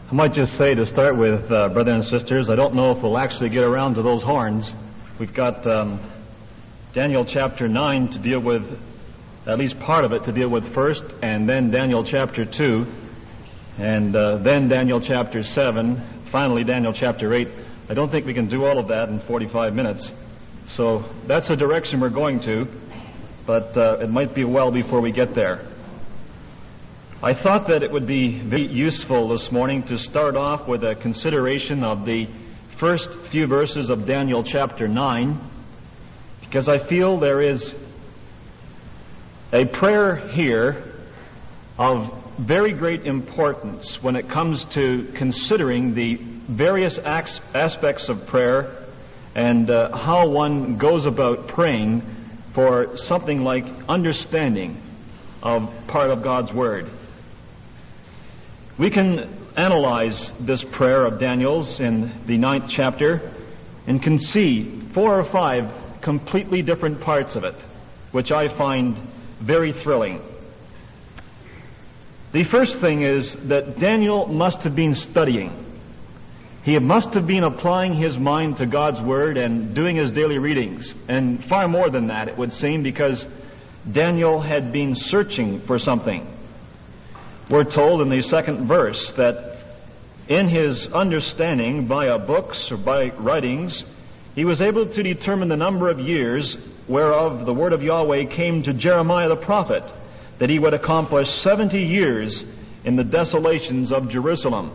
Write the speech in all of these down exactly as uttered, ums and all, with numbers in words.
I might just say to start with, uh, brothers and sisters, I don't know if we'll actually get around to those horns. We've got um, Daniel chapter nine to deal with, at least part of it to deal with first, and then Daniel chapter two, and uh, then Daniel chapter seven, finally Daniel chapter eight. I don't think we can do all of that in forty-five minutes. So that's the direction we're going to, but uh, it might be a while before we get there. I thought that it would be very useful this morning to start off with a consideration of the first few verses of Daniel chapter nine, because I feel there is a prayer here of very great importance when it comes to considering the various acts, aspects of prayer and uh, how one goes about praying for something like understanding of part of God's Word. We can analyze this prayer of Daniel's in the ninth chapter and can see four or five completely different parts of it, which I find very thrilling. The first thing is that Daniel must have been studying. He must have been applying his mind to God's Word and doing his daily readings. And far more than that, it would seem, because Daniel had been searching for something. We're told in the second verse that in his understanding via books or by writings, he was able to determine the number of years whereof the word of Yahweh came to Jeremiah the prophet, that he would accomplish seventy years in the desolations of Jerusalem.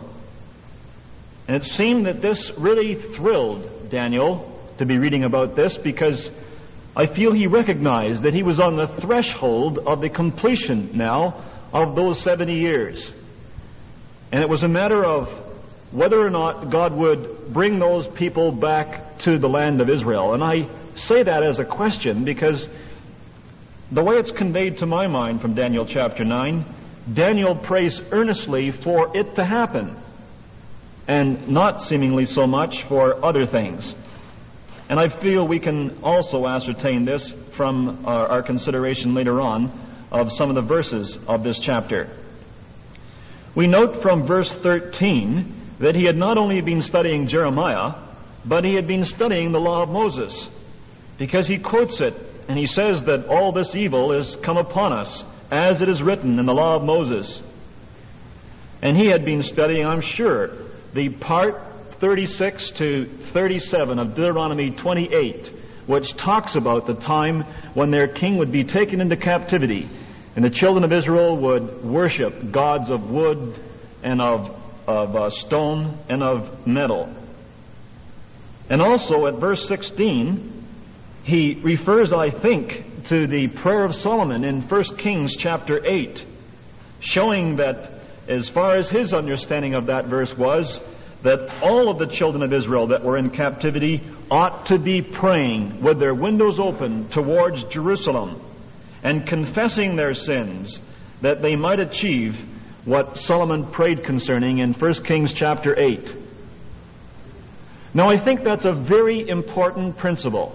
And it seemed that this really thrilled Daniel to be reading about this, because I feel he recognized that he was on the threshold of the completion now of those seventy years. And it was a matter of whether or not God would bring those people back to the land of Israel. And I say that as a question because the way it's conveyed to my mind from Daniel chapter nine, Daniel prays earnestly for it to happen, and not seemingly so much for other things. And I feel we can also ascertain this from our, our consideration later on of some of the verses of this chapter. We note from verse thirteen that he had not only been studying Jeremiah, but he had been studying the law of Moses, because he quotes it, and he says that all this evil is come upon us, as it is written in the law of Moses. And he had been studying, I'm sure, the part thirty-six to thirty-seven of Deuteronomy twenty-eight, which talks about the time when their king would be taken into captivity, and the children of Israel would worship gods of wood and of, of uh, stone and of metal. And also at verse sixteen, he refers, I think, to the prayer of Solomon in First Kings chapter eight, showing that as far as his understanding of that verse was, that all of the children of Israel that were in captivity ought to be praying with their windows open towards Jerusalem and confessing their sins, that they might achieve what Solomon prayed concerning in First Kings chapter eight. Now, I think that's a very important principle.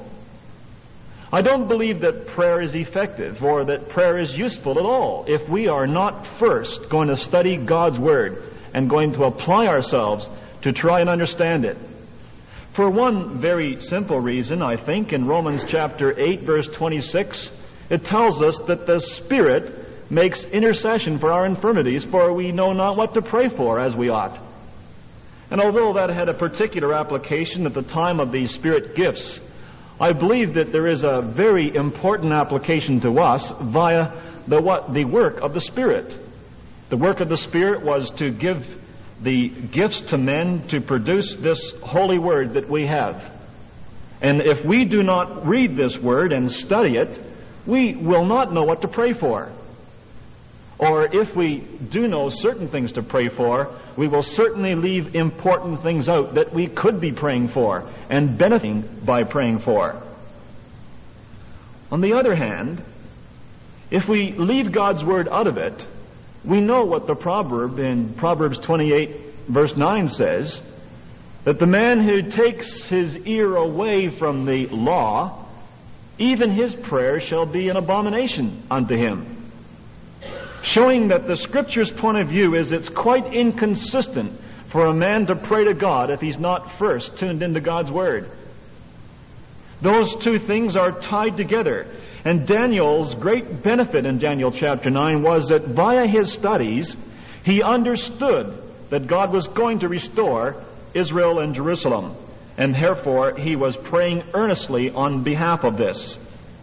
I don't believe that prayer is effective or that prayer is useful at all if we are not first going to study God's Word and going to apply ourselves to try and understand it. For one very simple reason, I think, in Romans chapter eight, verse twenty-six, it tells us that the Spirit makes intercession for our infirmities, for we know not what to pray for as we ought. And although that had a particular application at the time of the Spirit gifts, I believe that there is a very important application to us via the what the work of the Spirit. The work of the Spirit was to give the gifts to men to produce this holy Word that we have. And if we do not read this Word and study it, we will not know what to pray for. Or if we do know certain things to pray for, we will certainly leave important things out that we could be praying for and benefiting by praying for. On the other hand, if we leave God's Word out of it, we know what the proverb in Proverbs twenty-eight, verse nine says, that the man who takes his ear away from the law, even his prayer shall be an abomination unto him. Showing that the Scripture's point of view is it's quite inconsistent for a man to pray to God if he's not first tuned into God's Word. Those two things are tied together. And Daniel's great benefit in Daniel chapter nine was that via his studies, he understood that God was going to restore Israel and Jerusalem. And therefore, he was praying earnestly on behalf of this.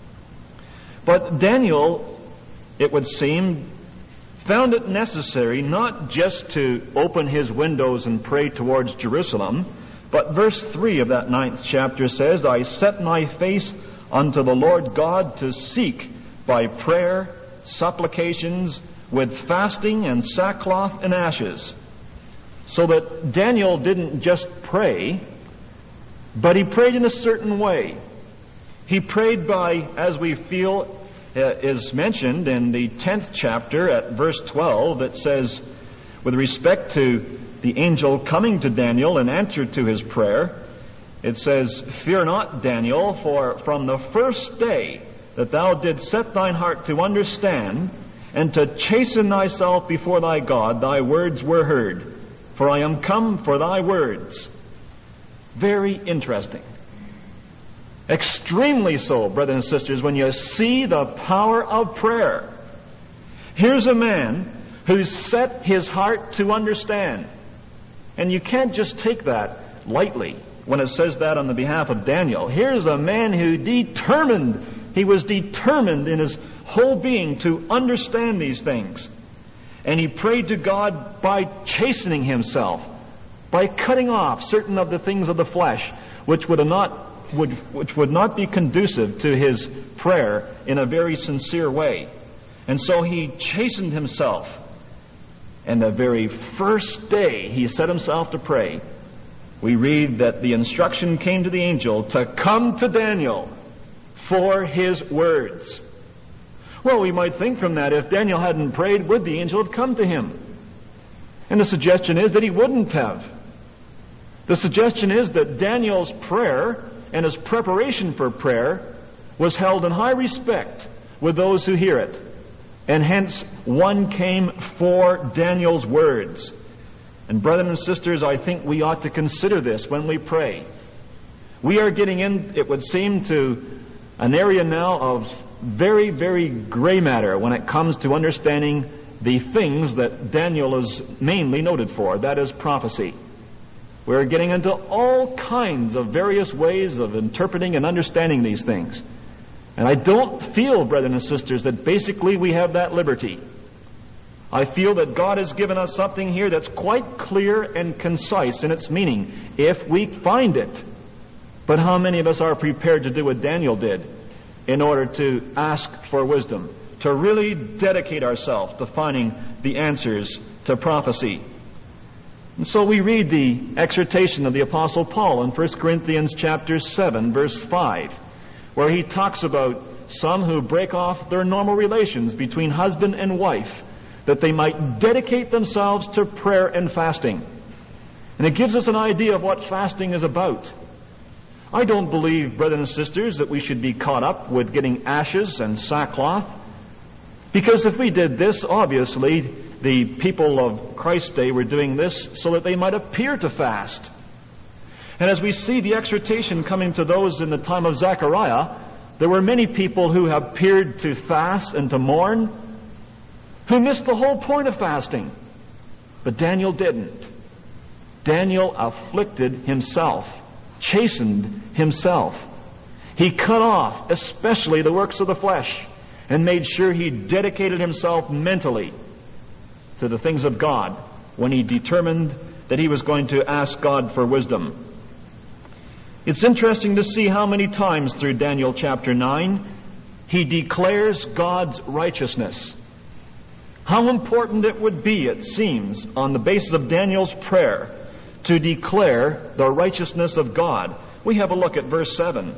But Daniel, it would seem, found it necessary not just to open his windows and pray towards Jerusalem, but verse three of that ninth chapter says, I set my face unto the Lord God to seek by prayer, supplications, with fasting and sackcloth and ashes. So that Daniel didn't just pray, but he prayed in a certain way. He prayed by, as we feel uh, is mentioned in the tenth chapter at verse twelve, that says, with respect to the angel coming to Daniel and answer to his prayer, it says, Fear not, Daniel, for from the first day that thou didst set thine heart to understand and to chasten thyself before thy God, thy words were heard. For I am come for thy words. Very interesting. Extremely so, brothers and sisters, when you see the power of prayer. Here's a man who's set his heart to understand. And you can't just take that lightly when it says that on the behalf of Daniel. Here's a man who determined, he was determined in his whole being to understand these things. And he prayed to God by chastening himself, by cutting off certain of the things of the flesh, which would not would which would not be conducive to his prayer in a very sincere way. And so he chastened himself. And the very first day he set himself to pray, we read that the instruction came to the angel to come to Daniel for his words. Well, we might think from that, if Daniel hadn't prayed, would the angel have come to him? And the suggestion is that he wouldn't have. The suggestion is that Daniel's prayer and his preparation for prayer was held in high respect with those who hear it. And hence, one came for Daniel's words. And brothers and sisters, I think we ought to consider this when we pray. We are getting in, it would seem, to an area now of very, very gray matter when it comes to understanding the things that Daniel is mainly noted for, that is prophecy. We're getting into all kinds of various ways of interpreting and understanding these things. And I don't feel, brothers and sisters, that basically we have that liberty. I feel that God has given us something here that's quite clear and concise in its meaning, if we find it. But how many of us are prepared to do what Daniel did in order to ask for wisdom, to really dedicate ourselves to finding the answers to prophecy? And so we read the exhortation of the Apostle Paul in First Corinthians chapter seven, verse five, where he talks about some who break off their normal relations between husband and wife, that they might dedicate themselves to prayer and fasting. And it gives us an idea of what fasting is about. I don't believe, brothers and sisters, that we should be caught up with getting ashes and sackcloth. Because if we did this, obviously, the people of Christ's day were doing this so that they might appear to fast. And as we see the exhortation coming to those in the time of Zechariah, there were many people who appeared to fast and to mourn, who missed the whole point of fasting. But Daniel didn't. Daniel afflicted himself, chastened himself. He cut off especially the works of the flesh and made sure he dedicated himself mentally to the things of God when he determined that he was going to ask God for wisdom. It's interesting to see how many times through Daniel chapter nine he declares God's righteousness. How important it would be, it seems, on the basis of Daniel's prayer to declare the righteousness of God. We have a look at verse seven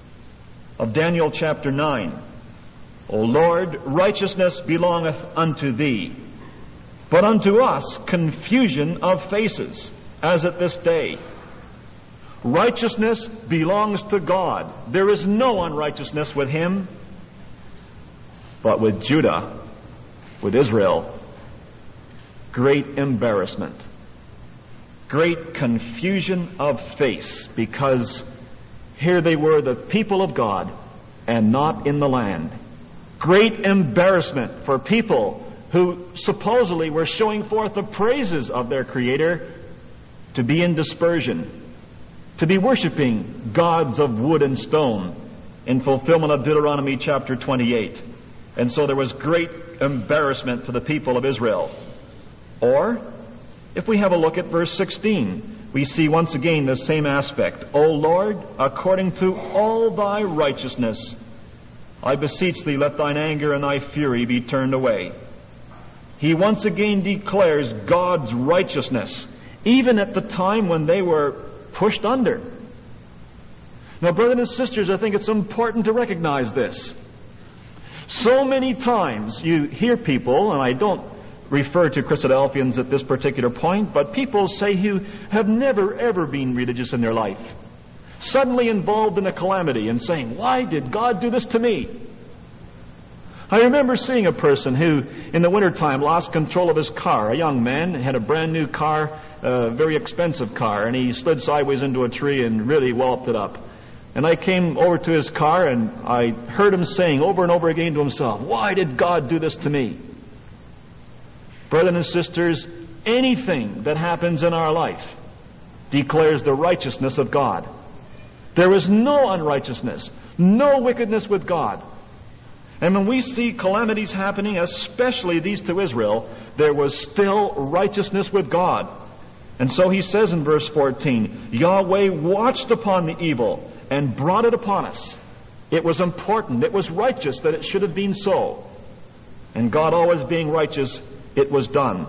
of Daniel chapter nine. O Lord, righteousness belongeth unto thee, but unto us confusion of faces, as at this day. Righteousness belongs to God. There is no unrighteousness with him. But with Judah, with Israel, great embarrassment. great confusion of face, because here they were, the people of God, and not in the land. Great embarrassment for people who supposedly were showing forth the praises of their Creator, to be in dispersion, to be worshiping gods of wood and stone in fulfillment of Deuteronomy chapter twenty-eight. And so there was great embarrassment to the people of Israel. Or, if we have a look at verse sixteen, we see once again the same aspect. O Lord, according to all thy righteousness, I beseech thee, let thine anger and thy fury be turned away. He once again declares God's righteousness, even at the time when they were pushed under. Now, brothers and sisters, I think it's important to recognize this. So many times you hear people, and I don't refer to Christadelphians at this particular point, but people say who have never ever been religious in their life, suddenly involved in a calamity and saying, why did God do this to me? I remember seeing a person who, in the wintertime, lost control of his car. A young man had a brand new car, a very expensive car, and he slid sideways into a tree and really walloped it up. And I came over to his car, and I heard him saying over and over again to himself, why did God do this to me? Brothers and sisters, anything that happens in our life declares the righteousness of God. There is no unrighteousness, no wickedness with God. And when we see calamities happening, especially these to Israel, there was still righteousness with God. And so he says in verse fourteen, Yahweh watched upon the evil and brought it upon us. It was important, it was righteous that it should have been so. And God always being righteous, it was done.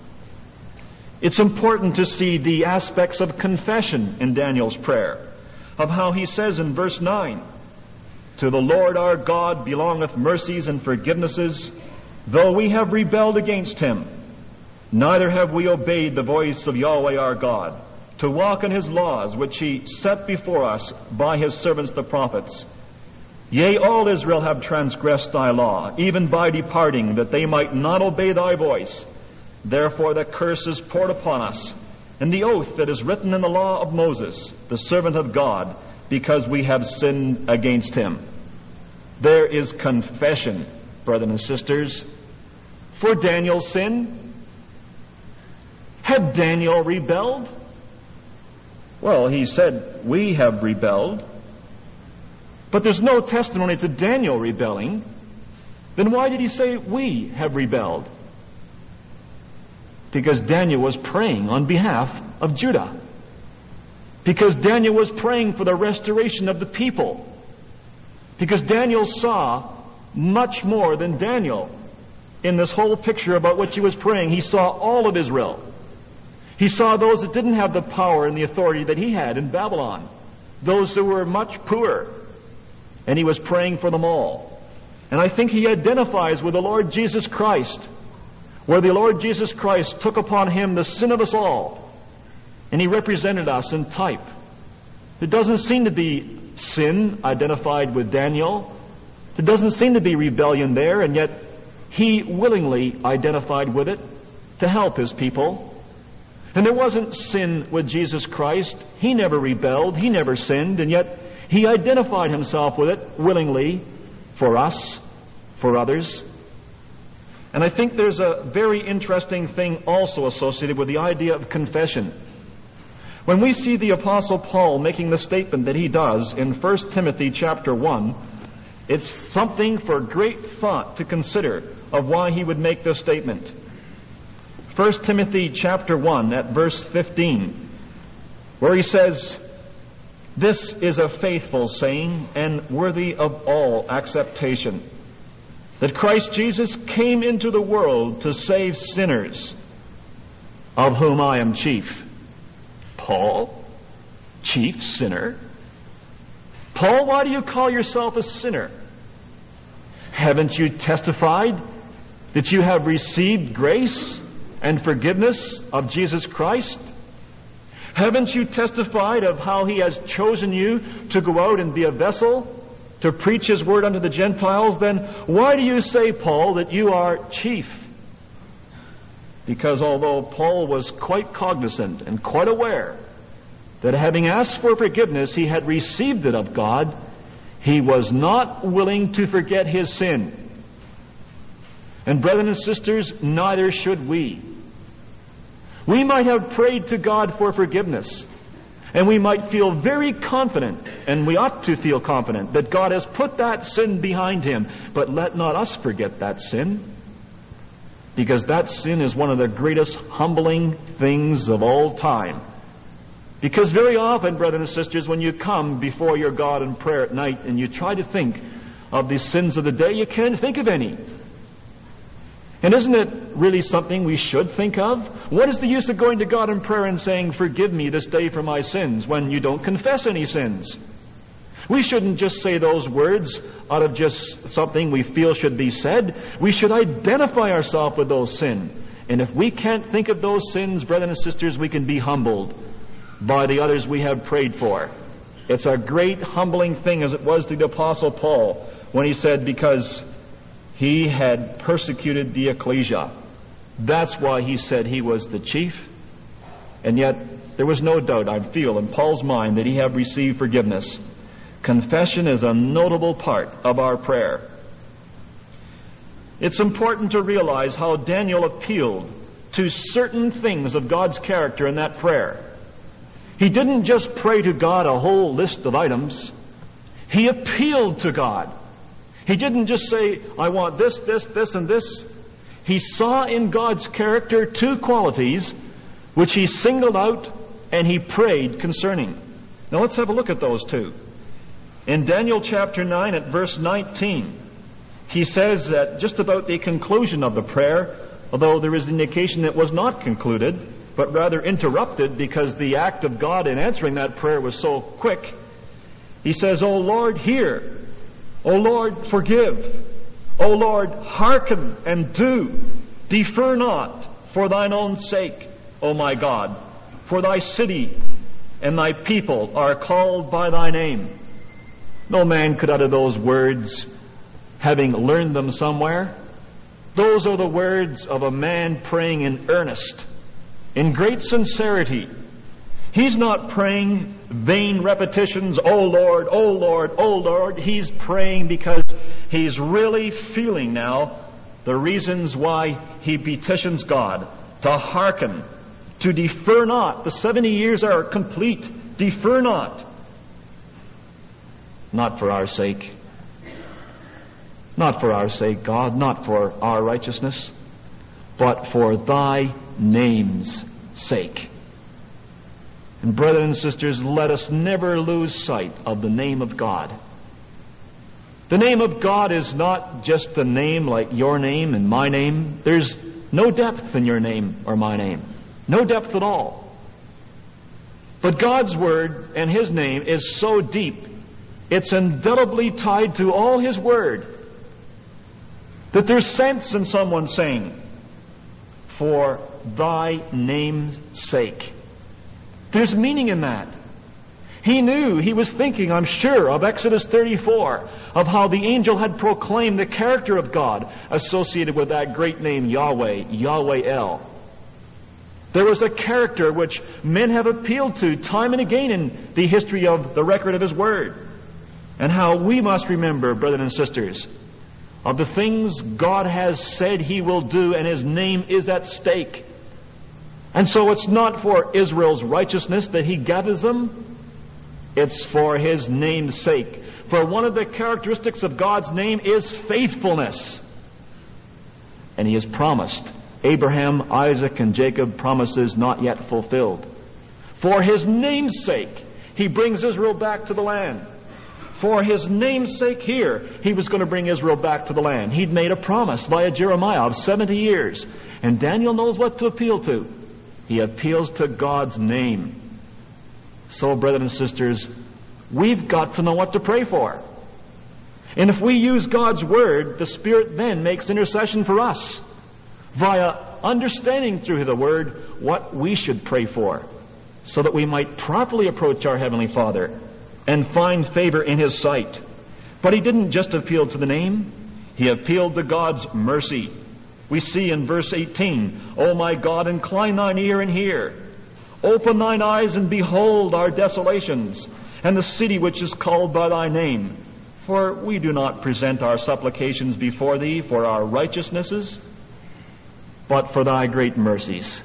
It's important to see the aspects of confession in Daniel's prayer, of how he says in verse nine, To the Lord our God belongeth mercies and forgivenesses, though we have rebelled against him. Neither have we obeyed the voice of Yahweh our God, to walk in his laws which he set before us by his servants the prophets. Yea, all Israel have transgressed thy law, even by departing, that they might not obey thy voice. Therefore the curse is poured upon us, and the oath that is written in the law of Moses, the servant of God, because we have sinned against him. There is confession, brothers and sisters, for Daniel's sin. Had Daniel rebelled? Well, he said, we have rebelled. But there's no testimony to Daniel rebelling. Then why did he say we have rebelled? Because Daniel was praying on behalf of Judah. Because Daniel was praying for the restoration of the people. Because Daniel saw much more than Daniel in this whole picture about which he was praying. He saw all of Israel. He saw those that didn't have the power and the authority that he had in Babylon. Those who were much poorer. And he was praying for them all. And I think he identifies with the Lord Jesus Christ, where the Lord Jesus Christ took upon him the sin of us all. And he represented us in type. There doesn't seem to be sin identified with Daniel. There doesn't seem to be rebellion there, and yet he willingly identified with it to help his people. And there wasn't sin with Jesus Christ. He never rebelled. He never sinned, and yet he identified himself with it willingly for us, for others. And I think there's a very interesting thing also associated with the idea of confession. When we see the Apostle Paul making the statement that he does in First Timothy chapter one, it's something for great thought to consider of why he would make this statement. First Timothy chapter one at verse fifteen, where he says, This is a faithful saying and worthy of all acceptation, that Christ Jesus came into the world to save sinners, of whom I am chief. Paul, chief sinner? Paul, why do you call yourself a sinner? Haven't you testified that you have received grace and forgiveness of Jesus Christ? Haven't you testified of how he has chosen you to go out and be a vessel to preach his word unto the Gentiles? Then why do you say, Paul, that you are chief? Because although Paul was quite cognizant and quite aware that having asked for forgiveness, he had received it of God, he was not willing to forget his sin. And brethren and sisters, neither should we. We might have prayed to God for forgiveness, and we might feel very confident, and we ought to feel confident, that God has put that sin behind him. But let not us forget that sin, because that sin is one of the greatest humbling things of all time. Because very often, brothers and sisters, when you come before your God in prayer at night and you try to think of the sins of the day, you can't think of any. And isn't it really something we should think of? What is the use of going to God in prayer and saying, "Forgive me this day for my sins," when you don't confess any sins? We shouldn't just say those words out of just something we feel should be said. We should identify ourselves with those sins. And if we can't think of those sins, brothers and sisters, we can be humbled by the others we have prayed for. It's a great humbling thing, as it was to the Apostle Paul when he said, because he had persecuted the ecclesia. That's why he said he was the chief. And yet there was no doubt, I feel, in Paul's mind that he had received forgiveness. Confession is a notable part of our prayer. It's important to realize how Daniel appealed to certain things of God's character in that prayer. He didn't just pray to God a whole list of items. He appealed to God. He didn't just say, "I want this, this, this, and this." He saw in God's character two qualities which he singled out and he prayed concerning. Now let's have a look at those two. In Daniel chapter nine at verse nineteen, he says that just about the conclusion of the prayer, although there is indication it was not concluded, but rather interrupted because the act of God in answering that prayer was so quick, he says, "O Lord, hear. O Lord, forgive. O Lord, hearken and do. Defer not for thine own sake, O my God. For thy city and thy people are called by thy name." No man could utter those words having learned them somewhere. Those are the words of a man praying in earnest, in great sincerity. He's not praying vain repetitions, "Oh Lord, oh Lord, oh Lord." He's praying because he's really feeling now the reasons why he petitions God to hearken, to defer not. The seventy years are complete. Defer not. Not for our sake. Not for our sake, God, not for our righteousness, but for thy name's sake. And brothers and sisters, let us never lose sight of the name of God. The name of God is not just a name like your name and my name. There's no depth in your name or my name. No depth at all. But God's word and his name is so deep, it's indelibly tied to all his word, that there's sense in someone saying, "For thy name's sake." There's meaning in that. He knew, he was thinking, I'm sure, of Exodus thirty-four, of how the angel had proclaimed the character of God associated with that great name Yahweh, Yahweh El. There was a character which men have appealed to time and again in the history of the record of his word. And how we must remember, brothers and sisters, of the things God has said he will do, and his name is at stake. And so it's not for Israel's righteousness that he gathers them. It's for his name's sake. For one of the characteristics of God's name is faithfulness. And he has promised Abraham, Isaac, and Jacob promises not yet fulfilled. For his name's sake, he brings Israel back to the land. For his name's sake here, he was going to bring Israel back to the land. He'd made a promise via Jeremiah of seventy years. And Daniel knows what to appeal to. He appeals to God's name. So, brothers and sisters, we've got to know what to pray for. And if we use God's word, the Spirit then makes intercession for us via understanding through the word what we should pray for, so that we might properly approach our Heavenly Father and find favor in his sight. But he didn't just appeal to the name. He appealed to God's mercy. We see in verse eighteen, O my God, incline thine ear and hear. Open thine eyes and behold our desolations, and the city which is called by thy name. For we do not present our supplications before thee for our righteousnesses, but for thy great mercies.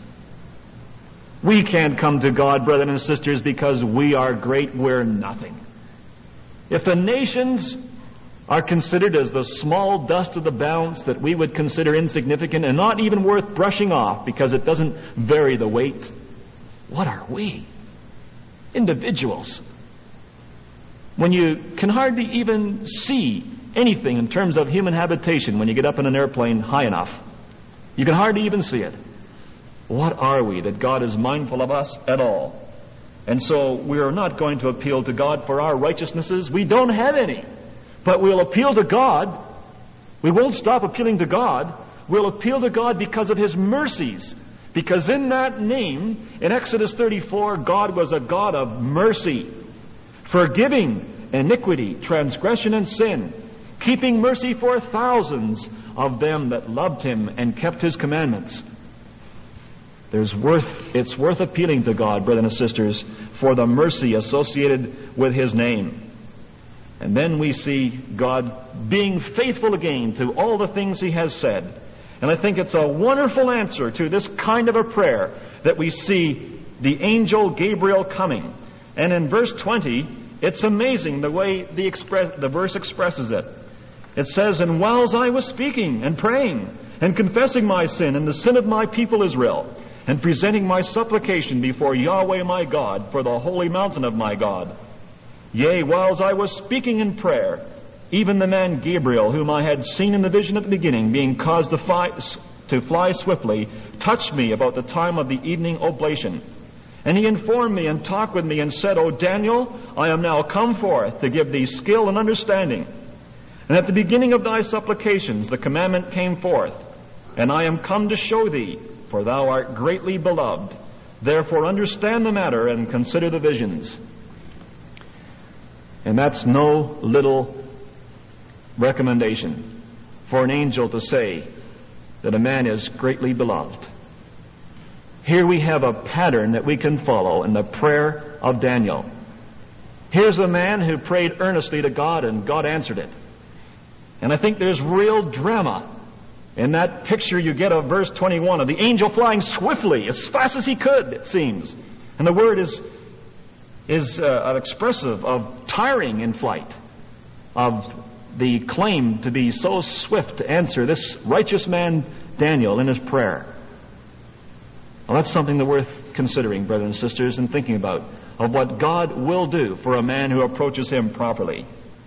We can't come to God, brethren and sisters, because we are great. We're nothing. If the nations are considered as the small dust of the balance that we would consider insignificant and not even worth brushing off because it doesn't vary the weight, what are we? Individuals. When you can hardly even see anything in terms of human habitation when you get up in an airplane high enough. You can hardly even see it. What are we that God is mindful of us at all? And so we are not going to appeal to God for our righteousnesses. We don't have any. But we'll appeal to God. We won't stop appealing to God. We'll appeal to God because of His mercies. Because in that name, in Exodus thirty-four, God was a God of mercy, forgiving iniquity, transgression, and sin, keeping mercy for thousands of them that loved Him and kept His commandments. There's worth, it's worth appealing to God, brothers and sisters, for the mercy associated with His name. And then we see God being faithful again to all the things He has said. And I think it's a wonderful answer to this kind of a prayer that we see the angel Gabriel coming. And in verse twenty, it's amazing the way the, express, the verse expresses it. It says, And whiles I was speaking and praying and confessing my sin and the sin of my people Israel, and presenting my supplication before Yahweh my God for the holy mountain of my God, yea, whiles I was speaking in prayer, even the man Gabriel, whom I had seen in the vision at the beginning, being caused to fly, to fly swiftly, touched me about the time of the evening oblation. And he informed me and talked with me and said, O Daniel, I am now come forth to give thee skill and understanding. And at the beginning of thy supplications the commandment came forth, and I am come to show thee, for thou art greatly beloved. Therefore understand the matter and consider the visions. And that's no little recommendation for an angel to say that a man is greatly beloved. Here we have a pattern that we can follow in the prayer of Daniel. Here's a man who prayed earnestly to God, and God answered it. And I think there's real drama in that picture you get of verse twenty-one of the angel flying swiftly, as fast as he could, it seems. And the word is is uh, expressive of tiring in flight, of the claim to be so swift to answer this righteous man Daniel in his prayer. Well, that's something that's worth considering, brothers and sisters, and thinking about, of what God will do for a man who approaches Him properly.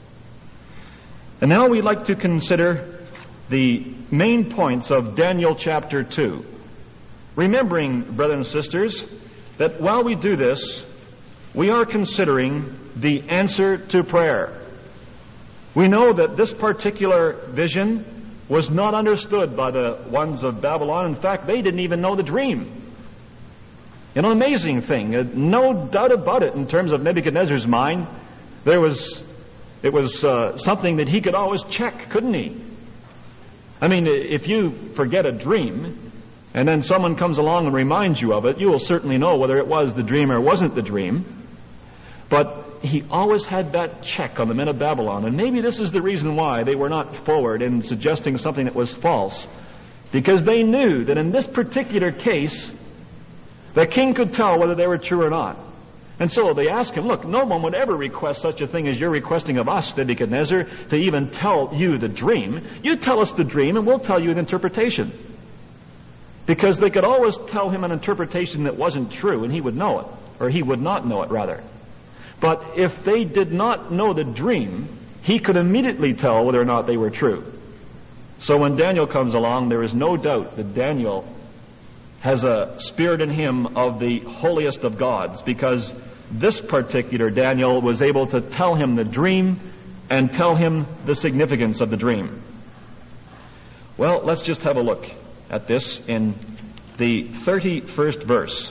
And now we'd like to consider the main points of Daniel chapter two. Remembering, brothers and sisters, that while we do this, we are considering the answer to prayer. We know that this particular vision was not understood by the ones of Babylon. In fact, they didn't even know the dream. An amazing thing, no doubt about it, in terms of Nebuchadnezzar's mind. There was, it was uh, something that he could always check, couldn't he? I mean, if you forget a dream, and then someone comes along and reminds you of it, you will certainly know whether it was the dream or wasn't the dream. But he always had that check on the men of Babylon, and maybe this is the reason why they were not forward in suggesting something that was false, because they knew that in this particular case, the king could tell whether they were true or not. And so they asked him, look, no one would ever request such a thing as you're requesting of us, Nebuchadnezzar, to even tell you the dream. You tell us the dream and we'll tell you an interpretation. Because they could always tell him an interpretation that wasn't true and he would know it, or he would not know it, rather. But if they did not know the dream, he could immediately tell whether or not they were true. So when Daniel comes along, there is no doubt that Daniel has a spirit in him of the holiest of gods, because this particular Daniel was able to tell him the dream and tell him the significance of the dream. Well, let's just have a look at this in the thirty-first verse.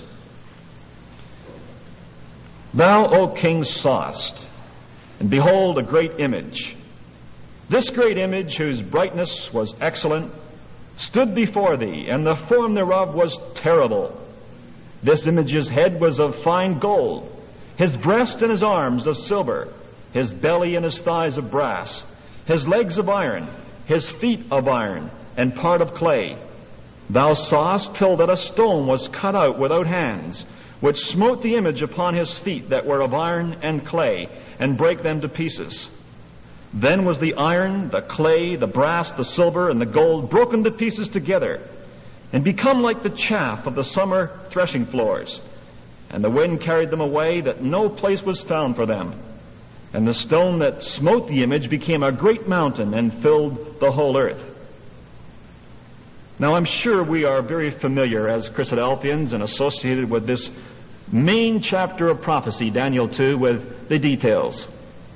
Thou, O king, sawest, and behold, a great image. This great image, whose brightness was excellent, stood before thee, and the form thereof was terrible. This image's head was of fine gold, his breast and his arms of silver, his belly and his thighs of brass, his legs of iron, his feet of iron, and part of clay. Thou sawest till that a stone was cut out without hands, which smote the image upon his feet that were of iron and clay, and brake them to pieces. Then was the iron, the clay, the brass, the silver, and the gold broken to pieces together, and become like the chaff of the summer threshing floors. And the wind carried them away, that no place was found for them. And the stone that smote the image became a great mountain, and filled the whole earth. Now, I'm sure we are very familiar as Christadelphians and associated with this main chapter of prophecy, Daniel two, with the details.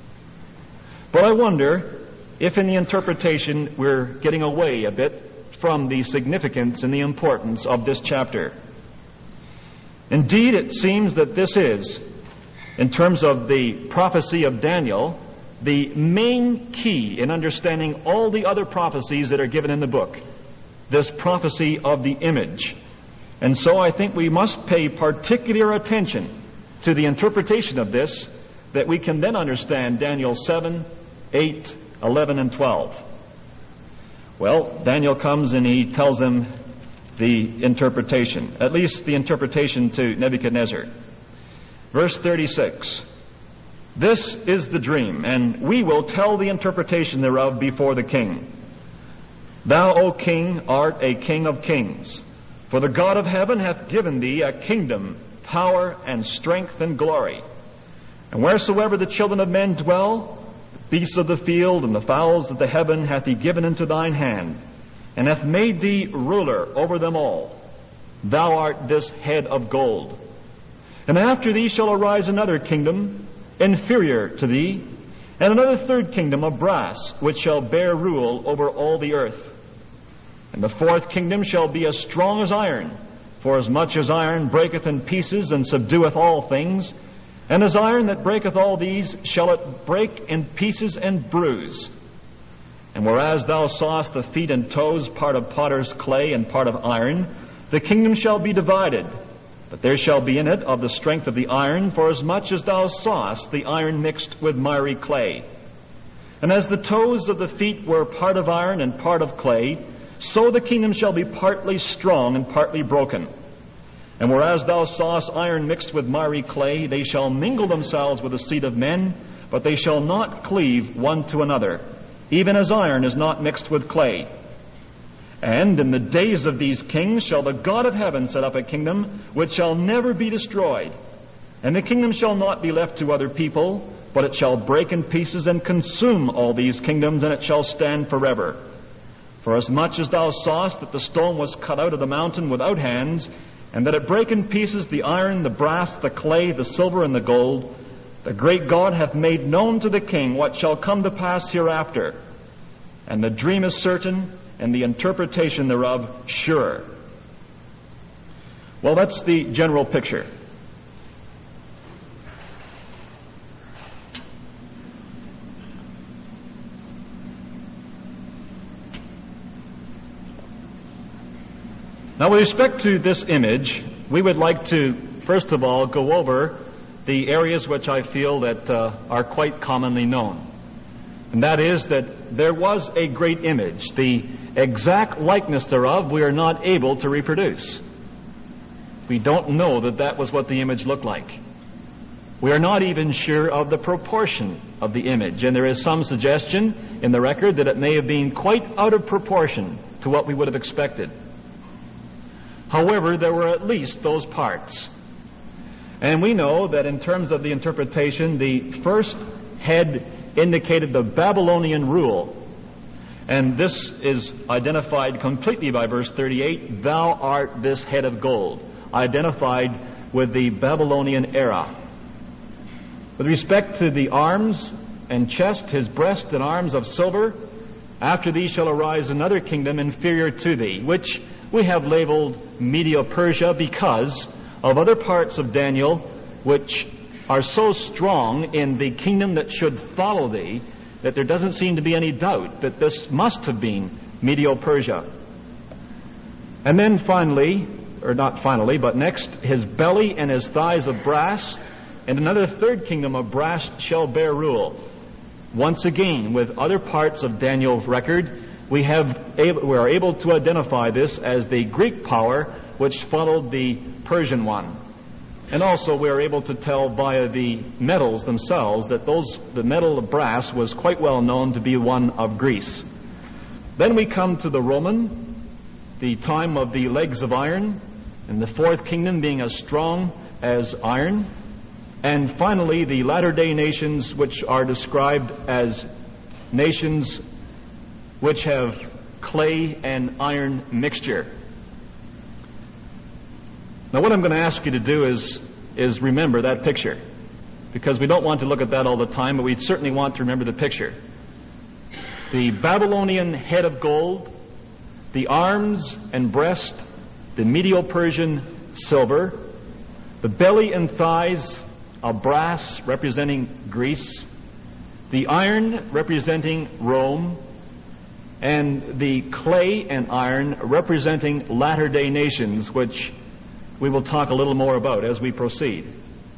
But I wonder if in the interpretation we're getting away a bit from the significance and the importance of this chapter. Indeed, it seems that this is, in terms of the prophecy of Daniel, the main key in understanding all the other prophecies that are given in the book. This prophecy of the image. And so I think we must pay particular attention to the interpretation of this, that we can then understand Daniel seven, eight, eleven, and twelve. Well, Daniel comes and he tells them the interpretation, at least the interpretation to Nebuchadnezzar. Verse thirty-six. This is the dream, and we will tell the interpretation thereof before the king. Thou, O king, art a king of kings. For the God of heaven hath given thee a kingdom, power, and strength, and glory. And wheresoever the children of men dwell, the beasts of the field and the fowls of the heaven hath he given into thine hand, and hath made thee ruler over them all. Thou art this head of gold. And after thee shall arise another kingdom, inferior to thee, and another third kingdom of brass, which shall bear rule over all the earth. And the fourth kingdom shall be as strong as iron, for as much as iron breaketh in pieces and subdueth all things, and as iron that breaketh all these shall it break in pieces and bruise. And whereas thou sawest the feet and toes, part of potter's clay and part of iron, the kingdom shall be divided, but there shall be in it of the strength of the iron, for as much as thou sawest the iron mixed with miry clay. And as the toes of the feet were part of iron and part of clay, so the kingdom shall be partly strong and partly broken. And whereas thou sawest iron mixed with miry clay, they shall mingle themselves with the seed of men, but they shall not cleave one to another, even as iron is not mixed with clay. And in the days of these kings shall the God of heaven set up a kingdom which shall never be destroyed. And the kingdom shall not be left to other people, but it shall break in pieces and consume all these kingdoms, and it shall stand forever. For as much as thou sawest that the stone was cut out of the mountain without hands, and that it brake in pieces the iron, the brass, the clay, the silver, and the gold, the great God hath made known to the king what shall come to pass hereafter. And the dream is certain, and the interpretation thereof sure. Well, that's the general picture. Now, with respect to this image, we would like to, first of all, go over the areas which I feel that uh, are quite commonly known. And that is that there was a great image. The exact likeness thereof we are not able to reproduce. We don't know that that was what the image looked like. We are not even sure of the proportion of the image, and there is some suggestion in the record that it may have been quite out of proportion to what we would have expected. However, there were at least those parts. And we know that in terms of the interpretation, the first head indicated the Babylonian rule. And this is identified completely by verse thirty-eight, thou art this head of gold, identified with the Babylonian era. With respect to the arms and chest, his breast and arms of silver, after thee shall arise another kingdom inferior to thee, which we have labeled Medo-Persia because of other parts of Daniel which are so strong in the kingdom that should follow thee that there doesn't seem to be any doubt that this must have been Medo-Persia. And then finally, or not finally, but next, his belly and his thighs of brass, and another third kingdom of brass shall bear rule. Once again, with other parts of Daniel's record, we have we are able to identify this as the Greek power which followed the Persian one. And also we are able to tell via the metals themselves that those the metal of brass was quite well known to be one of Greece. Then we come to the Roman, the time of the legs of iron, and the fourth kingdom being as strong as iron. And finally, the latter-day nations, which are described as nations which have clay and iron mixture. Now, what I'm going to ask you to do is, is remember that picture, because we don't want to look at that all the time, but we certainly want to remember the picture. The Babylonian head of gold, the arms and breast, the Medo-Persian silver, the belly and thighs of brass representing Greece, the iron representing Rome, and the clay and iron representing latter-day nations, which we will talk a little more about as we proceed.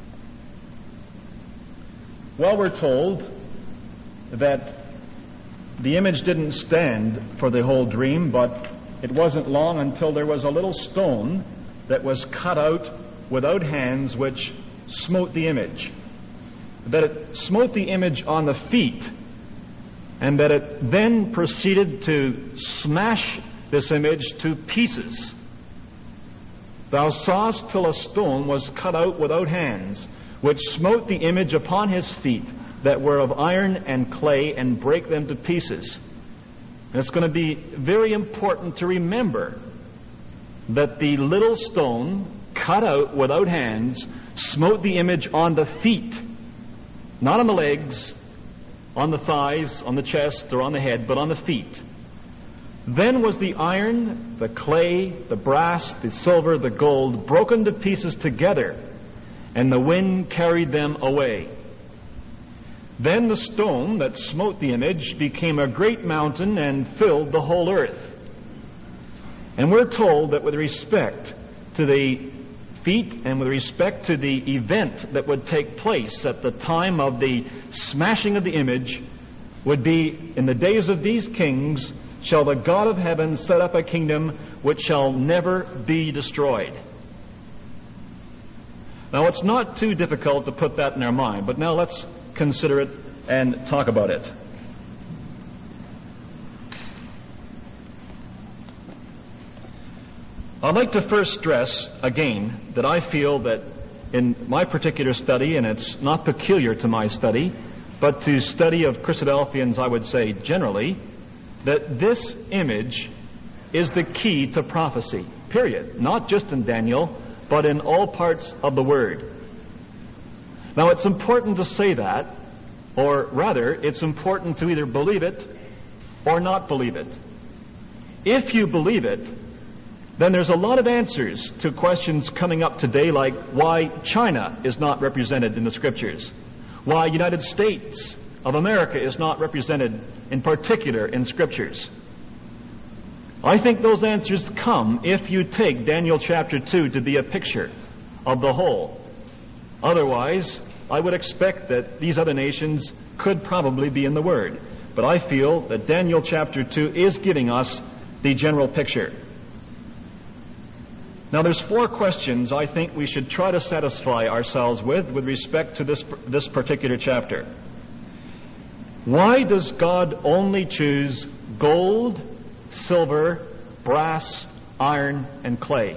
Well, we're told that the image didn't stand for the whole dream, but it wasn't long until there was a little stone that was cut out without hands, which smote the image. That it smote the image on the feet, and that it then proceeded to smash this image to pieces. Thou sawest till a stone was cut out without hands, which smote the image upon his feet, that were of iron and clay, and brake them to pieces. And it's going to be very important to remember that the little stone cut out without hands smote the image on the feet, not on the legs, on the thighs, on the chest, or on the head, but on the feet. Then was the iron, the clay, the brass, the silver, the gold broken to pieces together, and the wind carried them away. Then the stone that smote the image became a great mountain and filled the whole earth. And we're told that with respect to the feet and with respect to the event that would take place at the time of the smashing of the image would be, in the days of these kings shall the God of heaven set up a kingdom which shall never be destroyed. Now, it's not too difficult to put that in our mind, but now let's consider it and talk about it. I'd like to first stress again that I feel that in my particular study, and it's not peculiar to my study, but to study of Christadelphians, I would say generally, that this image is the key to prophecy, period. Not just in Daniel, but in all parts of the Word. Now, it's important to say that, or rather, it's important to either believe it or not believe it. If you believe it, then there's a lot of answers to questions coming up today, like why China is not represented in the Scriptures, why United States of America is not represented in particular in Scriptures. I think those answers come if you take Daniel chapter two to be a picture of the whole. Otherwise, I would expect that these other nations could probably be in the Word. But I feel that Daniel chapter two is giving us the general picture. Now, there's four questions I think we should try to satisfy ourselves with with respect to this, this particular chapter. Why does God only choose gold, silver, brass, iron, and clay?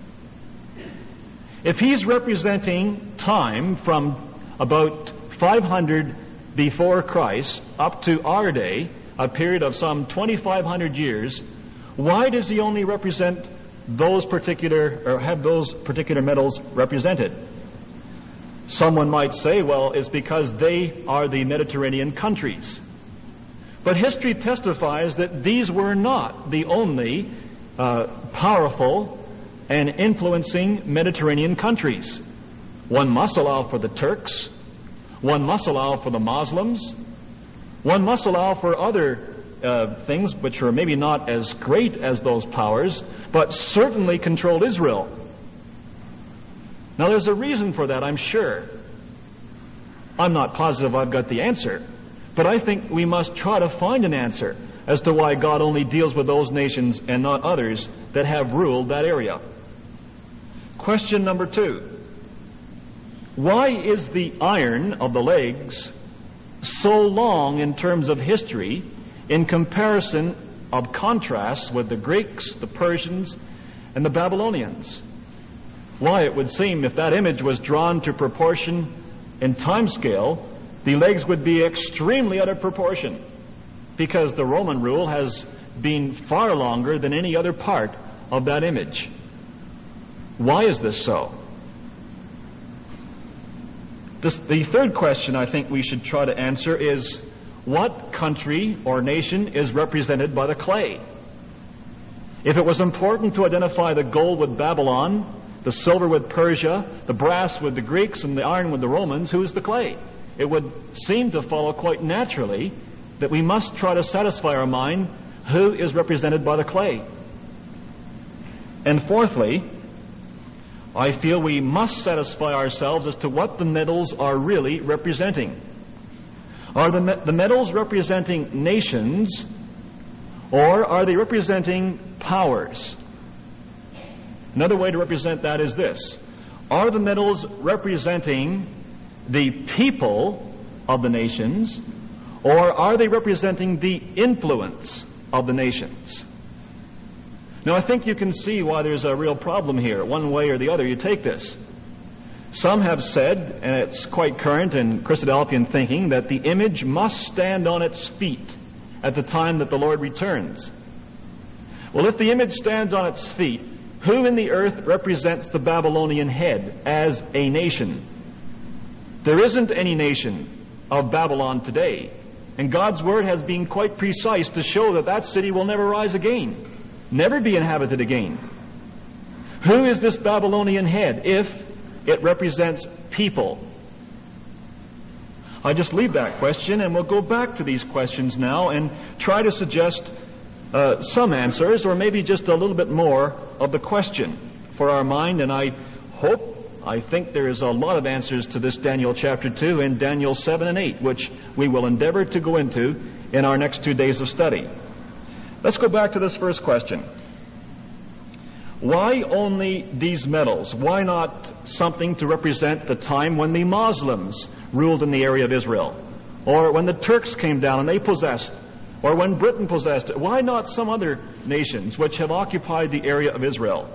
If he's representing time from about five hundred before Christ up to our day, a period of some twenty-five hundred years, why does he only represent those particular, or have those particular metals represented? Someone might say, well, it's because they are the Mediterranean countries. But history testifies that these were not the only uh, powerful and influencing Mediterranean countries. One must allow for the Turks. One must allow for the Muslims. One must allow for other uh, things which were maybe not as great as those powers, but certainly controlled Israel. Now there's a reason for that, I'm sure. I'm not positive I've got the answer, but I think we must try to find an answer as to why God only deals with those nations and not others that have ruled that area. Question number two. Why is the iron of the legs so long in terms of history in comparison of contrasts with the Greeks, the Persians, and the Babylonians? Why, it would seem, if that image was drawn to proportion in time scale, the legs would be extremely out of proportion, because the Roman rule has been far longer than any other part of that image. Why is this so? This, the third question I think we should try to answer is, what country or nation is represented by the clay? If it was important to identify the gold with Babylon, the silver with Persia, the brass with the Greeks, and the iron with the Romans, who's the clay? It would seem to follow quite naturally that we must try to satisfy our mind who is represented by the clay. And fourthly, I feel we must satisfy ourselves as to what the metals are really representing. Are the, me- the metals representing nations, or are they representing powers? Another way to represent that is this. Are the metals representing the people of the nations, or are they representing the influence of the nations? Now, I think you can see why there's a real problem here. One way or the other, you take this. Some have said, and it's quite current in Christadelphian thinking, that the image must stand on its feet at the time that the Lord returns. Well, if the image stands on its feet, who in the earth represents the Babylonian head as a nation? There isn't any nation of Babylon today. And God's word has been quite precise to show that that city will never rise again, never be inhabited again. Who is this Babylonian head if it represents people? I just leave that question, and we'll go back to these questions now and try to suggest uh, some answers, or maybe just a little bit more of the question for our mind. And I hope, I think there is a lot of answers to this Daniel chapter two in Daniel seven and eight, which we will endeavor to go into in our next two days of study. Let's go back to this first question. Why only these metals? Why not something to represent the time when the Muslims ruled in the area of Israel? Or when the Turks came down and they possessed? Or when Britain possessed it? Why not some other nations which have occupied the area of Israel?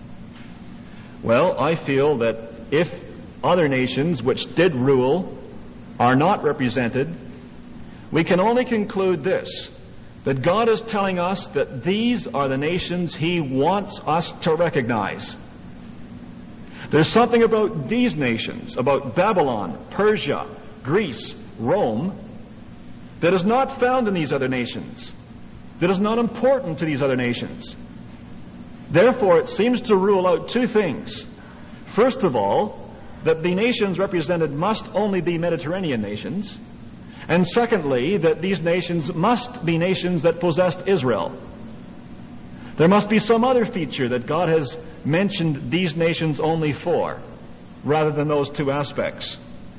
Well, I feel that if other nations which did rule are not represented, we can only conclude this, that God is telling us that these are the nations He wants us to recognize. There's something about these nations, about Babylon, Persia, Greece, Rome, that is not found in these other nations, that is not important to these other nations. Therefore, it seems to rule out two things. First of all, that the nations represented must only be Mediterranean nations. And secondly, that these nations must be nations that possessed Israel. There must be some other feature that God has mentioned these nations only for, rather than those two aspects.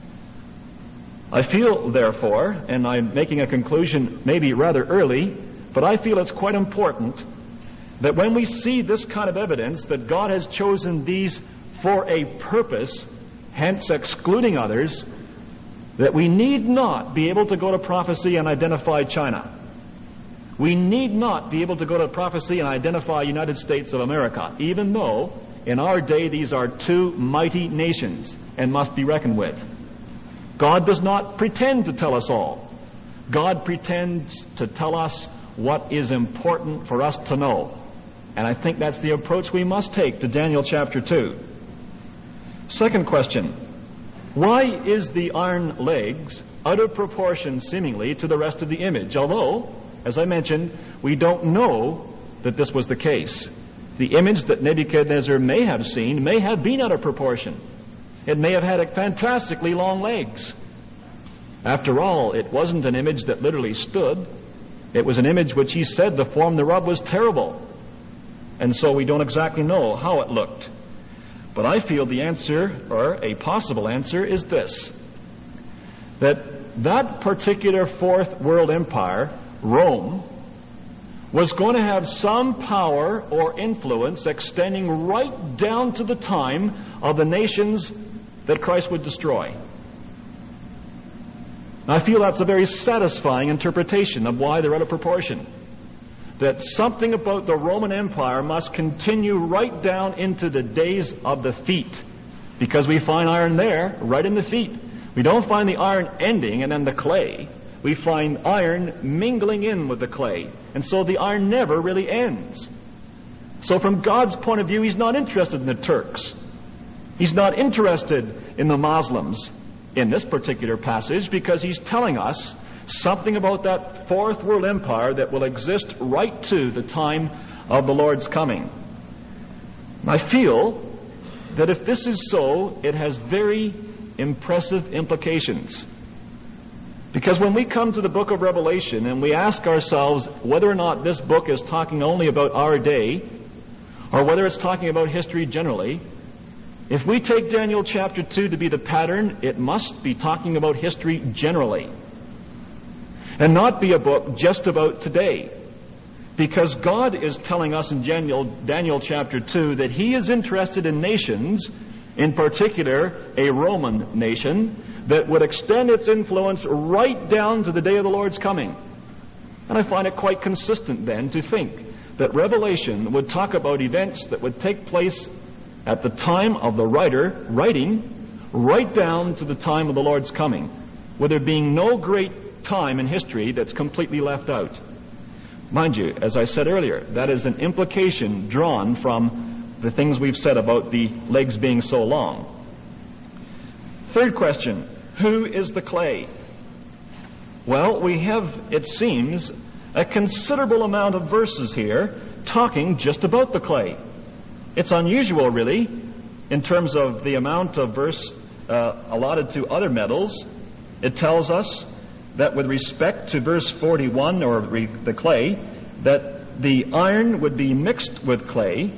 I feel, therefore, and I'm making a conclusion maybe rather early, but I feel it's quite important that when we see this kind of evidence that God has chosen these for a purpose, hence excluding others, that we need not be able to go to prophecy and identify China. We need not be able to go to prophecy and identify United States of America, even though in our day these are two mighty nations and must be reckoned with. God does not pretend to tell us all. God pretends to tell us what is important for us to know. And I think that's the approach we must take to Daniel chapter two. Second question. Why is the iron legs out of proportion seemingly to the rest of the image? Although, as I mentioned, we don't know that this was the case. The image that Nebuchadnezzar may have seen may have been out of proportion. It may have had a fantastically long legs. After all, it wasn't an image that literally stood. It was an image which he said the form thereof was terrible. And so we don't exactly know how it looked. But I feel the answer, or a possible answer, is this. That that particular fourth world empire, Rome, was going to have some power or influence extending right down to the time of the nations that Christ would destroy. I feel that's a very satisfying interpretation of why they're out of proportion. That something about the Roman Empire must continue right down into the days of the feet, because we find iron there, right in the feet. We don't find the iron ending and then the clay. We find iron mingling in with the clay. And so the iron never really ends. So from God's point of view, he's not interested in the Turks. He's not interested in the Muslims in this particular passage, because he's telling us something about that fourth world empire that will exist right to the time of the Lord's coming. I feel that if this is so, it has very impressive implications. Because when we come to the book of Revelation and we ask ourselves whether or not this book is talking only about our day, or whether it's talking about history generally, if we take Daniel chapter two to be the pattern, it must be talking about history generally, and not be a book just about today. Because God is telling us in Daniel, Daniel chapter two that he is interested in nations, in particular a Roman nation, that would extend its influence right down to the day of the Lord's coming. And I find it quite consistent then to think that Revelation would talk about events that would take place at the time of the writer writing, right down to the time of the Lord's coming, with there being no great time in history that's completely left out. Mind you, as I said earlier, that is an implication drawn from the things we've said about the legs being so long. Third question, who is the clay? Well, we have, it seems, a considerable amount of verses here talking just about the clay. It's unusual, really, in terms of the amount of verse uh, allotted to other metals. It tells us that with respect to verse forty-one, or re- the clay, that the iron would be mixed with clay,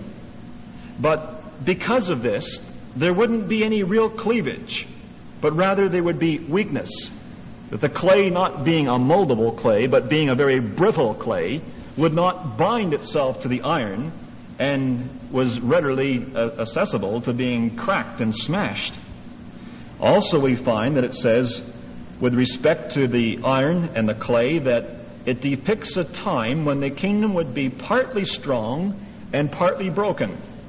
but because of this, there wouldn't be any real cleavage, but rather there would be weakness. That the clay, not being a moldable clay, but being a very brittle clay, would not bind itself to the iron and was readily uh, accessible to being cracked and smashed. Also, we find that it says, with respect to the iron and the clay, that it depicts a time when the kingdom would be partly strong and partly broken.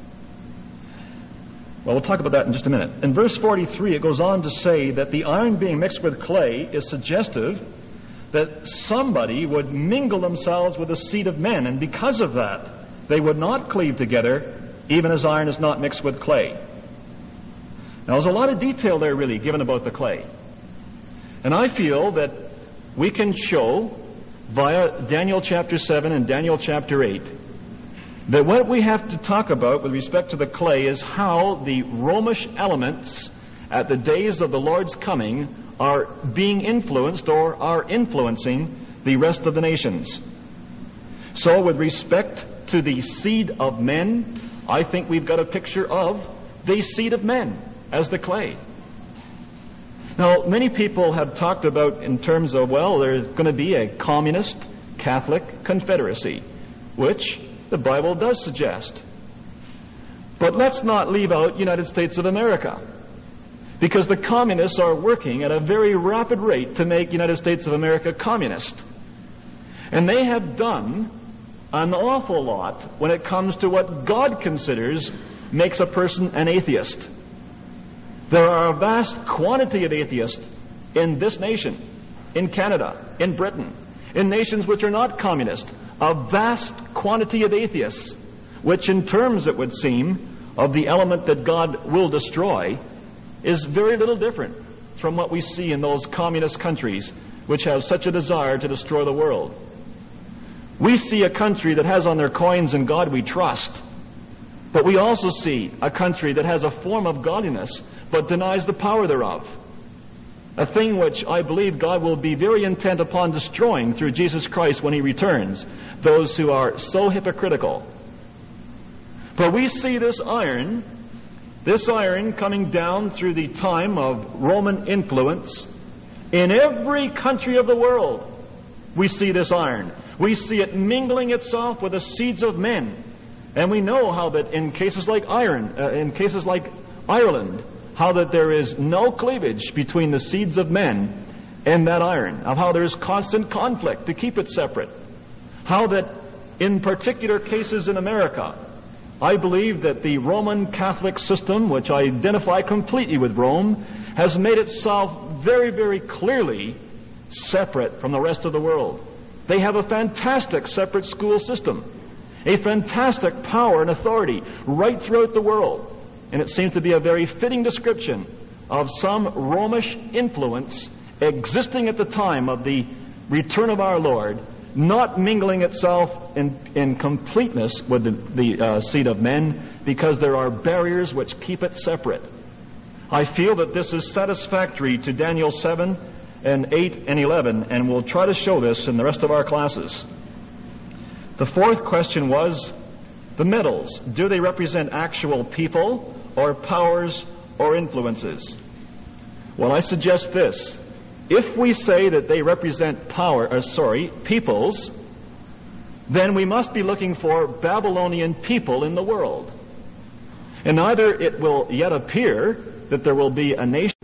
Well, we'll talk about that in just a minute. In verse forty-three, it goes on to say that the iron being mixed with clay is suggestive that somebody would mingle themselves with the seed of men, and because of that, they would not cleave together, even as iron is not mixed with clay. Now, there's a lot of detail there, really, given about the clay. And I feel that we can show, via Daniel chapter seven and Daniel chapter eight, that what we have to talk about with respect to the clay is how the Romish elements at the days of the Lord's coming are being influenced or are influencing the rest of the nations. So with respect to the seed of men, I think we've got a picture of the seed of men as the clay. Now, many people have talked about in terms of, well, there's going to be a communist Catholic confederacy, which the Bible does suggest. But let's not leave out United States of America, because the communists are working at a very rapid rate to make United States of America communist. And they have done an awful lot when it comes to what God considers makes a person an atheist. There are a vast quantity of atheists in this nation, in Canada, in Britain, in nations which are not communist. A vast quantity of atheists, which in terms, it would seem, of the element that God will destroy, is very little different from what we see in those communist countries which have such a desire to destroy the world. We see a country that has on their coins, "In God we trust," but we also see a country that has a form of godliness but denies the power thereof. a thing which I believe God will be very intent upon destroying through Jesus Christ when He returns, those who are so hypocritical. For we see this iron, this iron coming down through the time of Roman influence in every country of the world. We see this iron. We see it mingling itself with the seeds of men. And we know how that in cases like iron, uh, in cases like Ireland, how that there is no cleavage between the seeds of men and that iron, of how there is constant conflict to keep it separate. How that in particular cases in America, I believe that the Roman Catholic system, which I identify completely with Rome, has made itself very, very clearly separate from the rest of the world. They have a fantastic separate school system, a fantastic power and authority right throughout the world. And it seems to be a very fitting description of some Romish influence existing at the time of the return of our Lord, not mingling itself in, in completeness with the, the uh, seed of men, because there are barriers which keep it separate. I feel that this is satisfactory to Daniel seven and eight and eleven, and we'll try to show this in the rest of our classes. The fourth question was, the metals, do they represent actual people or powers or influences? Well, I suggest this. If we say that they represent power, or sorry, peoples, then we must be looking for Babylonian people in the world. And either it will yet appear that there will be a nation